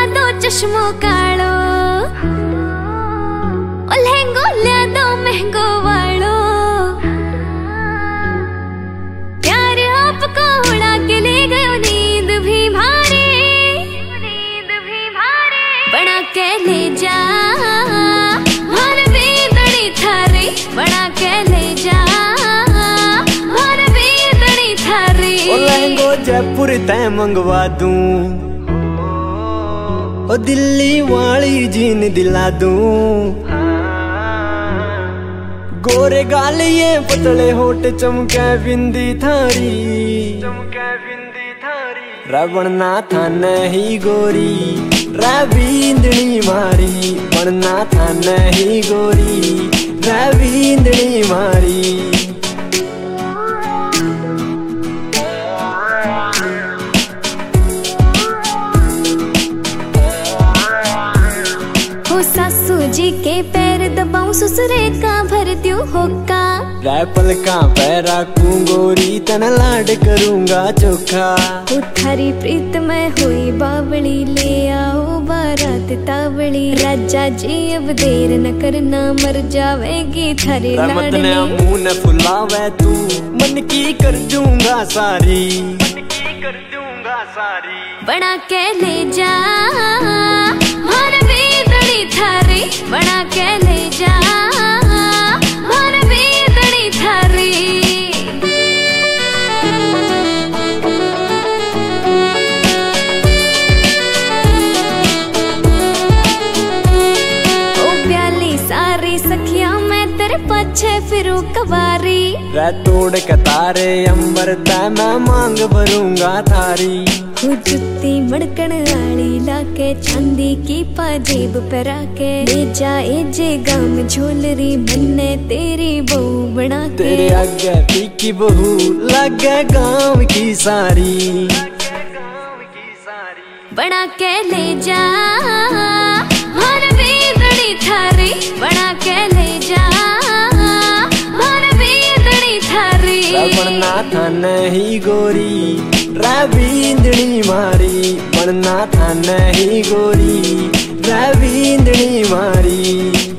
दो चश्मो कालो, ओ लहंगो लिया दो महंगो वालो। प्यार आपको उड़ा के ले गयो नींद भी भारी, बना के ले जा हर बेदड़ी थारी, बना के ले जा हर बेदड़ी थारी। ओ लहंगो जयपुर तय मंगवा दूं, ओ दिल्ली वाली जीन दिला दूं। गोरे गाल ये पतले होठ चमके बिंदी थारी, बनना था नहीं गोरी रविंद्रनी मारी, बनना था नहीं गोरी रविंद्रनी मारी। सासू जी के पैर दबाऊं ससुरे का भर दूं होका, रैपल का पैरा गोरी तन लाड करूंगा चोखा। थारी प्रीत में हुई बावली, ले आओ बारात तावली। राजा जी अब देर न करना, मर जावेगी थारी लाडली। मुंह न फुलावे तू, मन की कर दूंगा सारी, बना के ले जा हर बेदड़ी थारी, बना के ले जा हर बेदड़ी थारी। ओ प्याली सारी सखिया मैं तेरे पीछे फिरूं कवारी। रै तोड़ कतारे अंबर तय मैं मांग भरूंगा थारी। जुत्ती मड़कन आली लाके, चांदी की पाजेब पहरा के। ले जाए जे गाम झोलरी, मन्ने तेरी बहू बना के। तेरे आगे पीकी बहू लगे गांव की सारी, बना के ले जा हर बेदड़ी थारी, बना के ले जा हर बेदड़ी थारी। बनना था नहीं गोरी रविंद्रनी मारी, बनना था नहीं गोरी रविंद्रनी मारी।